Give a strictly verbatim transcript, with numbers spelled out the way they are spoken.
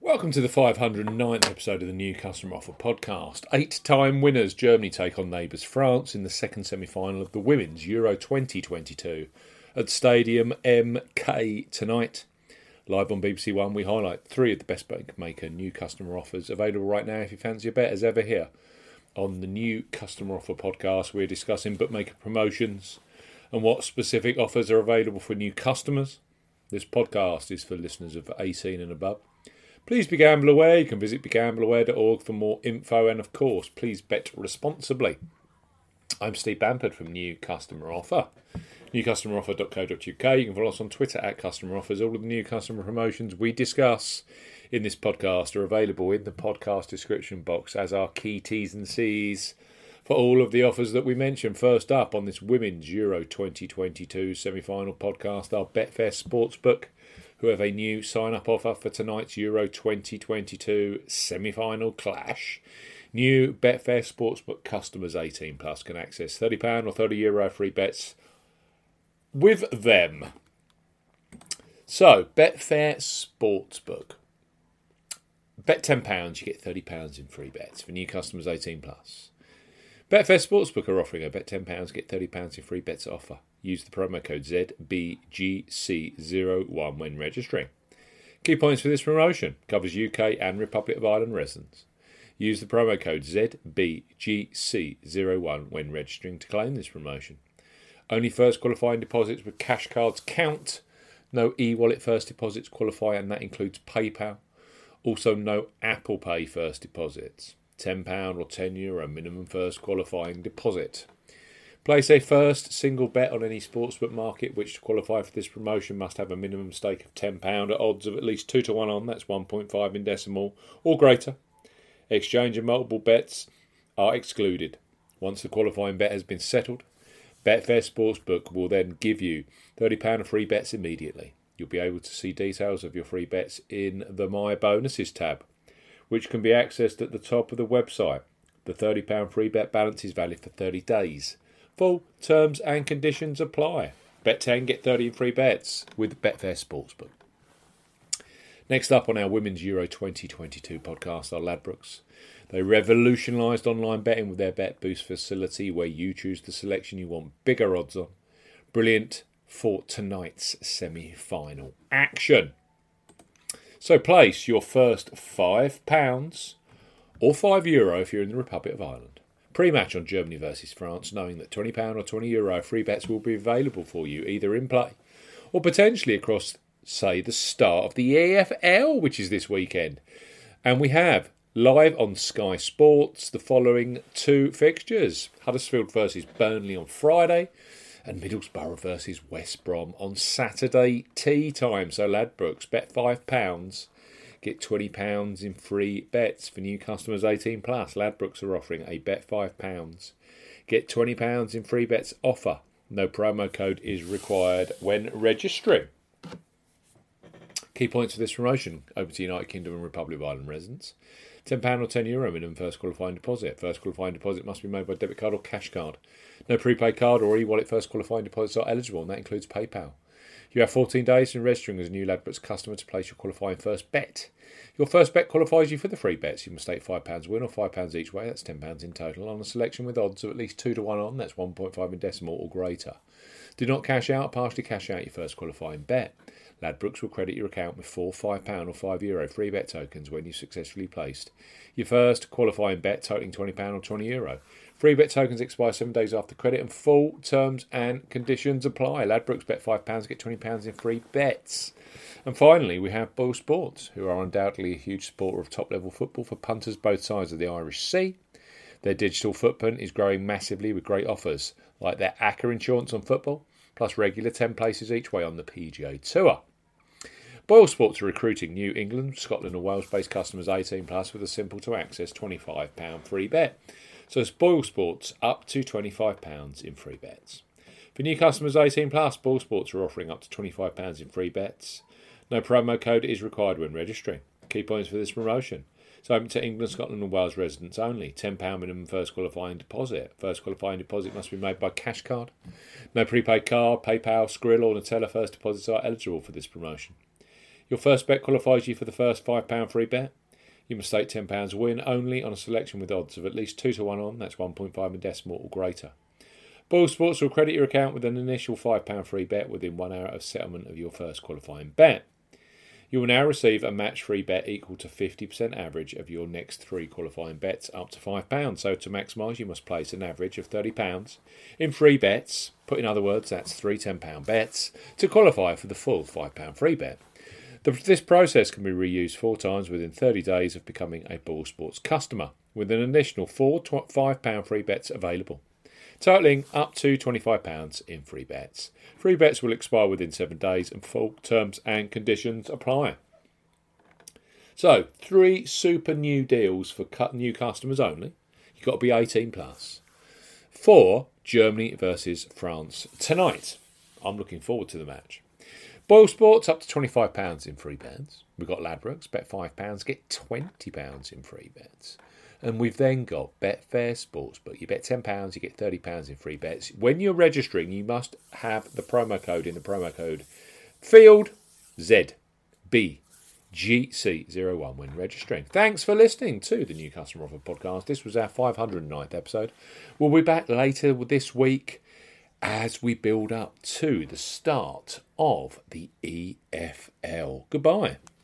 Welcome to the five hundred ninth episode of the New Customer Offer podcast. Eight-time winners Germany take on neighbours France in the second semi-final of the Women's Euro twenty twenty-two at Stadium M K tonight. Live on B B C One, we highlight three of the best bookmaker new customer offers available right now if you fancy a bet as ever here. On the New Customer Offer podcast, we're discussing bookmaker promotions and what specific offers are available for new customers. This podcast is for listeners of eighteen and above. Please be gamble aware. You can visit be gamble aware dot org for more info, and of course, please bet responsibly. I'm Steve Bamford from New Customer Offer. new customer offer dot co dot uk. You can follow us on Twitter at Customer Offers. All of the new customer promotions we discuss in this podcast are available in the podcast description box, as are key T's and C's for all of the offers that we mentioned. First up on this Women's Euro twenty twenty-two semi-final podcast, our Betfair Sportsbook, who have a new sign-up offer for tonight's Euro twenty twenty-two semi-final clash. New Betfair Sportsbook customers eighteen plus can access thirty pounds or thirty euro free bets with them. So, Betfair Sportsbook. Bet ten pounds, you get thirty pounds in free bets for new customers eighteen plus. Betfair Sportsbook are offering a bet ten pounds, get thirty pounds in free bets offer. Use the promo code Z B G C zero one when registering. Key points for this promotion: covers U K and Republic of Ireland residents. Use the promo code Z B G C zero one when registering to claim this promotion. Only first qualifying deposits with cash cards count. No e-wallet first deposits qualify, and that includes PayPal. Also no Apple Pay first deposits. ten pounds or ten euro minimum first qualifying deposit. Place a first single bet on any sportsbook market which to qualify for this promotion must have a minimum stake of ten pounds at odds of at least two to one on, that's one point five in decimal, or greater. Exchange of multiple bets are excluded. Once the qualifying bet has been settled, Betfair Sportsbook will then give you thirty pounds of free bets immediately. You'll be able to see details of your free bets in the My Bonuses tab, which can be accessed at the top of the website. The thirty pounds free bet balance is valid for thirty days. Full terms and conditions apply. Bet ten, get thirty in free bets with Betfair Sportsbook. Next up on our Women's Euro twenty twenty-two podcast are Ladbrokes. They revolutionised online betting with their Bet Boost facility, where you choose the selection you want bigger odds on. Brilliant for tonight's semi-final action. So place your first five pounds or five euro if you're in the Republic of Ireland. Pre-match on Germany versus France, knowing that twenty pounds or twenty euro free bets will be available for you either in play or potentially across, say, the start of the E F L, which is this weekend. And we have live on Sky Sports the following two fixtures: Huddersfield versus Burnley on Friday and Middlesbrough versus West Brom on Saturday tea time. So Ladbrokes, bet five pounds, get twenty pounds in free bets for new customers eighteen plus. Ladbrokes are offering a bet five pounds, get twenty pounds in free bets offer. No promo code is required when registering. Key points for this promotion: open to United Kingdom and Republic of Ireland residents. ten pounds or ten euro minimum first qualifying deposit. First qualifying deposit must be made by debit card or cash card. No prepaid card or e-wallet first qualifying deposits are eligible, and that includes PayPal. You have fourteen days in registering as a new Ladbrokes customer to place your qualifying first bet. Your first bet qualifies you for the free bets. You must stake five pounds win or five pounds each way, that's ten pounds in total, on a selection with odds of at least two to one on, that's one point five in decimal or greater. Do not cash out or partially cash out your first qualifying bet. Ladbrokes will credit your account with four five pounds or five euro free bet tokens when you successfully placed your first qualifying bet totaling twenty pounds or twenty euro. Free bet tokens expire seven days after credit, and full terms and conditions apply. Ladbrokes, bet five pounds, get twenty pounds in free bets. And finally, we have Boyle Sports, who are undoubtedly a huge supporter of top-level football for punters both sides of the Irish Sea. Their digital footprint is growing massively with great offers, like their A C C A insurance on football, plus regular ten places each way on the P G A Tour. Boyle Sports are recruiting New England, Scotland and Wales-based customers eighteen plus with a simple-to-access twenty-five pounds free bet. So it's Boyle Sports up to twenty-five pounds in free bets. For new customers eighteen plus, Boyle Sports are offering up to twenty-five pounds in free bets. No promo code is required when registering. Key points for this promotion: it's open to England, Scotland and Wales residents only. ten pounds minimum first qualifying deposit. First qualifying deposit must be made by cash card. No prepaid card, PayPal, Skrill or Nutella first deposits are eligible for this promotion. Your first bet qualifies you for the first five pounds free bet. You must stake ten pounds win only on a selection with odds of at least two to one on, that's one point five in decimal or greater. Boyle Sports will credit your account with an initial five pounds free bet within one hour of settlement of your first qualifying bet. You will now receive a match free bet equal to fifty percent average of your next three qualifying bets up to five pounds. So to maximise, you must place an average of thirty pounds in free bets. Put in other words, that's three ten pound bets to qualify for the full five pounds free bet. The, this process can be reused four times within thirty days of becoming a Boyle Sports customer, with an additional four five pounds free bets available, totalling up to twenty-five pounds in free bets. Free bets will expire within seven days and full terms and conditions apply. So, three super new deals for new customers only. You've got to be eighteen plus. For Germany versus France tonight. I'm looking forward to the match. Boyle Sports up to twenty-five pounds in free bets. We've got Ladbrokes, bet five pounds, get twenty pounds in free bets. And we've then got Betfair Sportsbook. You bet ten pounds, you get thirty pounds in free bets. When you're registering, you must have the promo code in the promo code field Z B G C zero one when registering. Thanks for listening to the New Customer Offer podcast. This was our five hundred ninth episode. We'll be back later this week as we build up to the start of the E F L. Goodbye.